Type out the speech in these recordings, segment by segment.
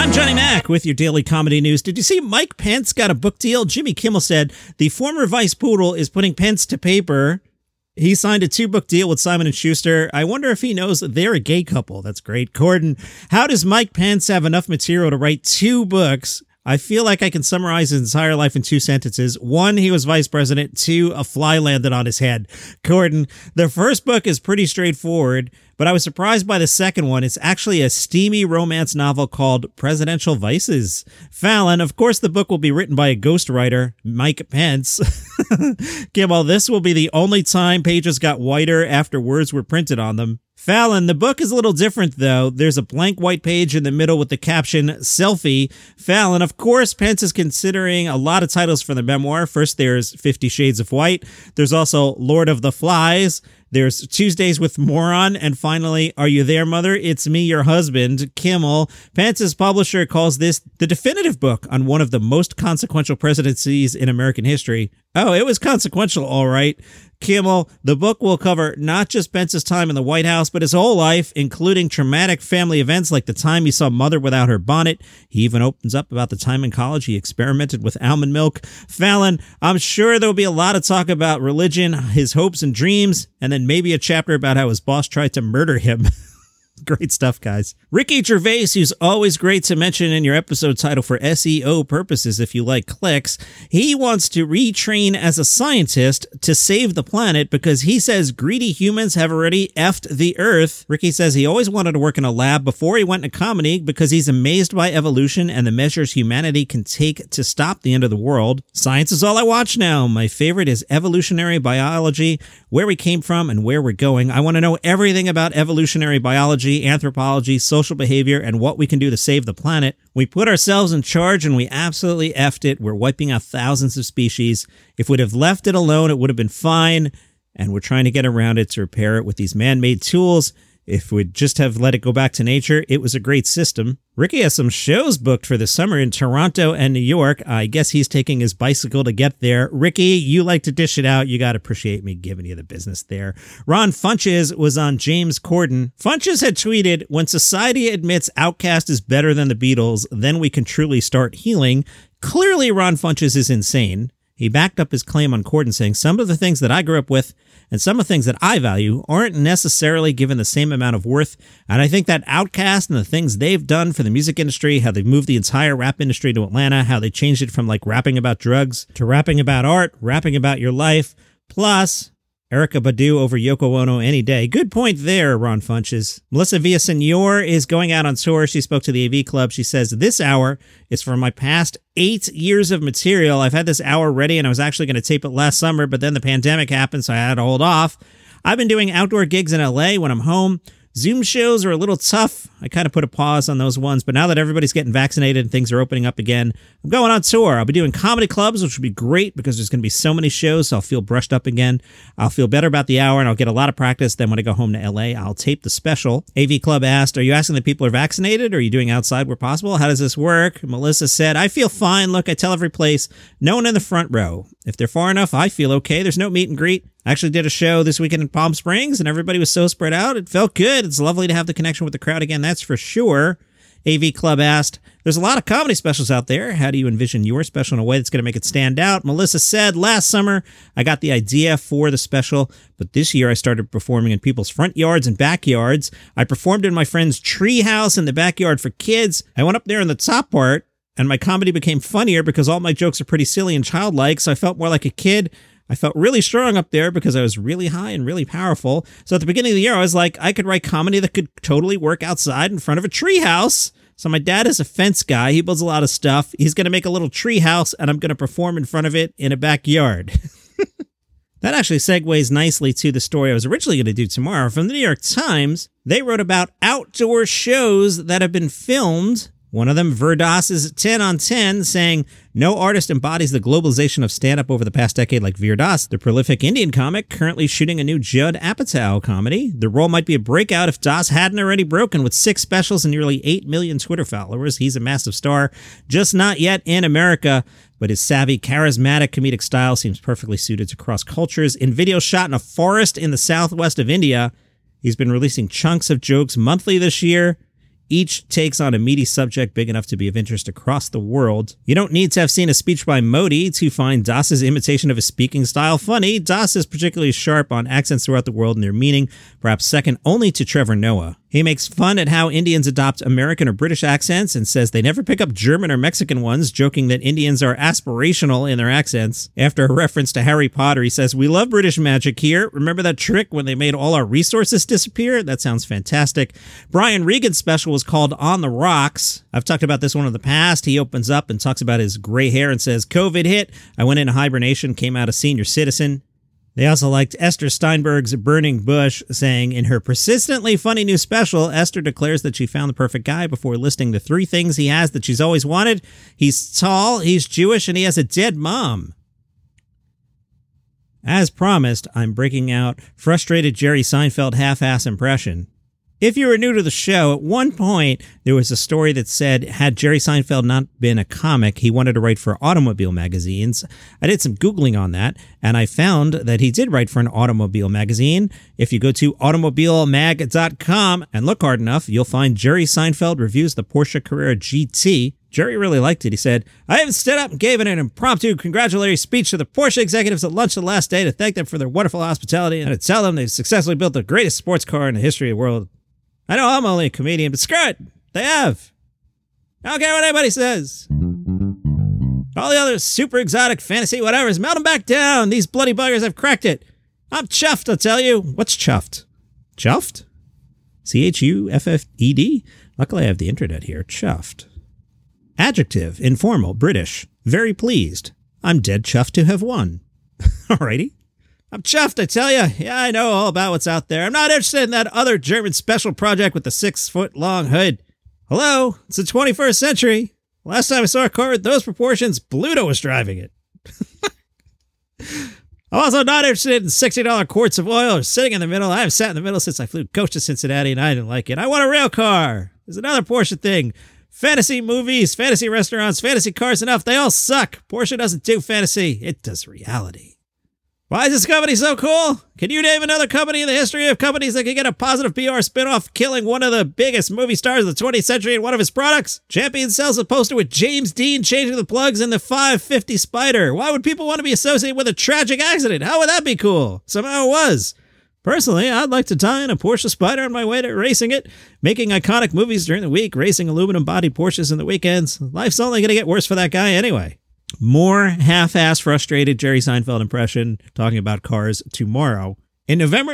I'm Johnny Mac with your daily comedy news. Did you see Mike Pence got a book deal? Jimmy Kimmel said the former Vice Poodle is putting Pence to paper. He signed a 2-book deal with Simon & Schuster. I wonder if he knows they're a gay couple. That's great. Corden, how does Mike Pence have enough material to write 2 books? I feel like I can summarize his entire life in 2 sentences. 1, he was vice president. 2, a fly landed on his head. Corden, the first book is pretty straightforward, but I was surprised by the second one. It's actually a steamy romance novel called Presidential Vices. Fallon, of course the book will be written by a ghostwriter, Mike Pence. Kimmel, this will be the only time pages got whiter after words were printed on them. Fallon, the book is a little different, though. There's a blank white page in the middle with the caption, Selfie. Fallon, of course, Pence is considering a lot of titles for the memoir. First, there's 50 Shades of White. There's also Lord of the Flies. There's Tuesdays with Moron. And finally, Are You There, Mother? It's Me, Your Husband. Kimmel, Pence's publisher calls this the definitive book on one of the most consequential presidencies in American history. Oh, it was consequential, all right. Kimmel, the book will cover not just Pence's time in the White House, but his whole life, including traumatic family events like the time he saw Mother without her bonnet. He even opens up about the time in college he experimented with almond milk. Fallon, I'm sure there'll be a lot of talk about religion, his hopes and dreams, and then maybe a chapter about how his boss tried to murder him. Great stuff, guys. Ricky Gervais, who's always great to mention in your episode title for SEO purposes if you like clicks, he wants to retrain as a scientist to save the planet because he says greedy humans have already effed the earth. Ricky says he always wanted to work in a lab before he went into comedy because he's amazed by evolution and the measures humanity can take to stop the end of the world. Science is all I watch now. My favorite is evolutionary biology, where we came from and where we're going. I want to know everything about evolutionary biology, anthropology, social behavior, and what we can do to save the planet. We put ourselves in charge and we absolutely effed it. We're wiping out thousands of species. If we'd have left it alone, it would have been fine. And we're trying to get around it to repair it with these man-made tools. If we'd just have let it go back to nature, it was a great system. Ricky has some shows booked for the summer in Toronto and New York. I guess he's taking his bicycle to get there. Ricky, you like to dish it out. You got to appreciate me giving you the business there. Ron Funches was on James Corden. Funches had tweeted, when society admits Outkast is better than the Beatles, then we can truly start healing. Clearly, Ron Funches is insane. He backed up his claim on Corden saying some of the things that I grew up with and some of the things that I value aren't necessarily given the same amount of worth. And I think that Outkast and the things they've done for the music industry, how they've moved the entire rap industry to Atlanta, how they changed it from like rapping about drugs to rapping about art, rapping about your life, plus Erykah Badu over Yoko Ono any day. Good point there, Ron Funches. Melissa Villasenor is going out on tour. She spoke to the AV Club. She says, this hour is for my past 8 years of material. I've had this hour ready and I was actually going to tape it last summer, but then the pandemic happened, so I had to hold off. I've been doing outdoor gigs in LA when I'm home. Zoom shows are a little tough. I kind of put a pause on those ones, but now that everybody's getting vaccinated and things are opening up again, I'm going on tour. I'll be doing comedy clubs, which will be great because there's going to be so many shows, so I'll feel brushed up again. I'll feel better about the hour, and I'll get a lot of practice. Then when I go home to LA, I'll tape the special. AV Club asked, are you asking that people are vaccinated, or are you doing outside where possible? How does this work? Melissa said, I feel fine. Look, I tell every place, no one in the front row. If they're far enough, I feel okay. There's no meet and greet. I actually did a show this weekend in Palm Springs, and everybody was so spread out. It felt good. It's lovely to have the connection with the crowd again, that's for sure. AV Club asked, there's a lot of comedy specials out there. How do you envision your special in a way that's going to make it stand out? Melissa said, last summer, I got the idea for the special, but this year I started performing in people's front yards and backyards. I performed in my friend's tree house in the backyard for kids. I went up there in the top part, and my comedy became funnier because all my jokes are pretty silly and childlike, so I felt more like a kid. I felt really strong up there because I was really high and really powerful. So at the beginning of the year, I was like, I could write comedy that could totally work outside in front of a treehouse. So my dad is a fence guy. He builds a lot of stuff. He's going to make a little treehouse, and I'm going to perform in front of it in a backyard. That actually segues nicely to the story I was originally going to do tomorrow. From the New York Times, they wrote about outdoor shows that have been filmed. One of them, Verdas's 10 on 10, saying, no artist embodies the globalization of stand-up over the past decade like Veer Das, the prolific Indian comic currently shooting a new Judd Apatow comedy. The role might be a breakout if Das hadn't already broken with 6 specials and nearly 8 million Twitter followers. He's a massive star, just not yet in America, but his savvy, charismatic comedic style seems perfectly suited to cross cultures. In videos shot in a forest in the southwest of India, he's been releasing chunks of jokes monthly this year. Each takes on a meaty subject big enough to be of interest across the world. You don't need to have seen a speech by Modi to find Das's imitation of his speaking style funny. Das is particularly sharp on accents throughout the world and their meaning, perhaps second only to Trevor Noah. He makes fun at how Indians adopt American or British accents and says they never pick up German or Mexican ones, joking that Indians are aspirational in their accents. After a reference to Harry Potter, he says, "We love British magic here. Remember that trick when they made all our resources disappear?" That sounds fantastic. Brian Regan's special was called On the Rocks. I've talked about this one in the past. He opens up and talks about his gray hair and says, "COVID hit. I went into hibernation, came out a senior citizen." They also liked Esther Steinberg's Burning Bush, saying, in her persistently funny new special, Esther declares that she found the perfect guy before listing the 3 things he has that she's always wanted. He's tall, he's Jewish, and he has a dead mom. As promised, I'm breaking out frustrated Jerry Seinfeld half-ass impression. If you were new to the show, at one point, there was a story that said, had Jerry Seinfeld not been a comic, he wanted to write for automobile magazines. I did some Googling on that, and I found that he did write for an automobile magazine. If you go to automobilemag.com and look hard enough, you'll find Jerry Seinfeld reviews the Porsche Carrera GT. Jerry really liked it. He said, "I even stood up and gave an impromptu congratulatory speech to the Porsche executives at lunch the last day to thank them for their wonderful hospitality and to tell them they've successfully built the greatest sports car in the history of the world. I know I'm only a comedian, but screw it. They have. I don't care what anybody says. All the other super exotic fantasy whatevers, melt them back down. These bloody buggers have cracked it. I'm chuffed, I'll tell you." What's chuffed? Chuffed? Chuffed? Luckily I have the internet here. Chuffed. Adjective, informal, British. Very pleased. I'm dead chuffed to have won. Alrighty. I'm chuffed, I tell you. Yeah, I know all about what's out there. I'm not interested in that other German special project with the 6-foot-long hood. Hello? It's the 21st century. Last time I saw a car with those proportions, Bluto was driving it. I'm also not interested in $60 quarts of oil or sitting in the middle. I haven't sat in the middle since I flew coach to Cincinnati and I didn't like it. I want a rail car. There's another Porsche thing. Fantasy movies, fantasy restaurants, fantasy cars, enough. They all suck. Porsche doesn't do fantasy. It does reality. Why is this company so cool? Can you name another company in the history of companies that can get a positive PR spinoff killing one of the biggest movie stars of the 20th century in one of his products? Champion sells a poster with James Dean changing the plugs in the 550 Spider. Why would people want to be associated with a tragic accident? How would that be cool? Somehow it was. Personally, I'd like to die in a Porsche Spider on my way to racing it, making iconic movies during the week, racing aluminum-bodied Porsches in the weekends. Life's only going to get worse for that guy anyway. More half-ass frustrated Jerry Seinfeld impression talking about cars tomorrow. In November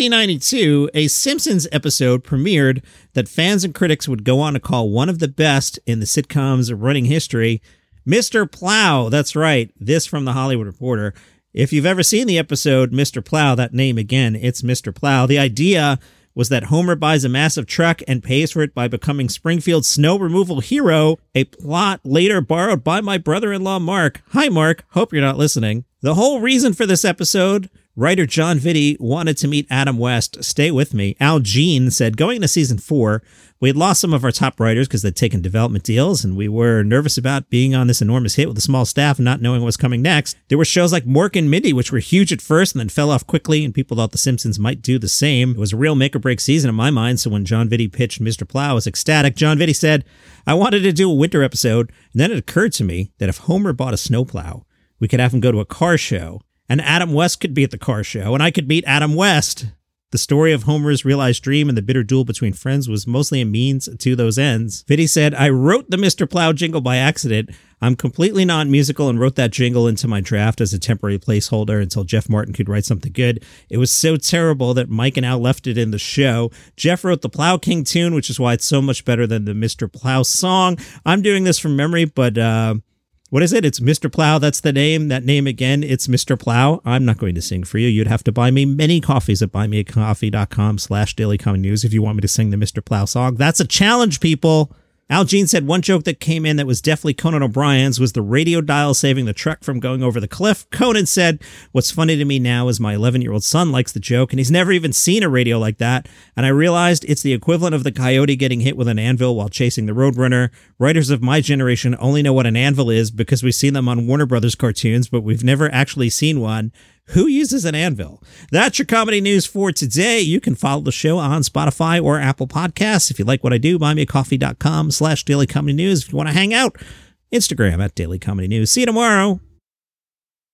1992, a Simpsons episode premiered that fans and critics would go on to call one of the best in the sitcom's running history, Mr. Plow. That's right, this from The Hollywood Reporter. If you've ever seen the episode Mr. Plow, that name again, it's Mr. Plow. The idea was that Homer buys a massive truck and pays for it by becoming Springfield's snow removal hero, a plot later borrowed by my brother-in-law Mark. Hi, Mark. Hope you're not listening. The whole reason for this episode, writer John Vitti wanted to meet Adam West. Stay with me. Al Jean said, going into season 4, we had lost some of our top writers because they'd taken development deals, and we were nervous about being on this enormous hit with a small staff and not knowing what was coming next. There were shows like Mork and Mindy, which were huge at first and then fell off quickly, and people thought The Simpsons might do the same. It was a real make-or-break season in my mind, so when John Vitti pitched Mr. Plow, I was ecstatic. John Vitti said, I wanted to do a winter episode, and then it occurred to me that if Homer bought a snowplow, we could have him go to a car show, and Adam West could be at the car show, and I could meet Adam West. The story of Homer's realized dream and the bitter duel between friends was mostly a means to those ends. Vitti said, I wrote the Mr. Plow jingle by accident. I'm completely non-musical and wrote that jingle into my draft as a temporary placeholder until Jeff Martin could write something good. It was so terrible that Mike and Al left it in the show. Jeff wrote the Plow King tune, which is why it's so much better than the Mr. Plow song. I'm doing this from memory, but what is it? It's Mr. Plow. That's the name. That name again, it's Mr. Plow. I'm not going to sing for you. You'd have to buy me many coffees at buymeacoffee.com/dailycommon news if you want me to sing the Mr. Plow song. That's a challenge, people. Al Jean said one joke that came in that was definitely Conan O'Brien's was the radio dial saving the truck from going over the cliff. Conan said, what's funny to me now is my 11-year-old son likes the joke, and he's never even seen a radio like that. And I realized it's the equivalent of the coyote getting hit with an anvil while chasing the Roadrunner. Writers of my generation only know what an anvil is because we've seen them on Warner Brothers cartoons, but we've never actually seen one. Who uses an anvil? That's your comedy news for today. You can follow the show on Spotify or Apple Podcasts. If you like what I do, buymeacoffee.com/Daily Comedy News. If you want to hang out, Instagram @Daily Comedy News. See you tomorrow.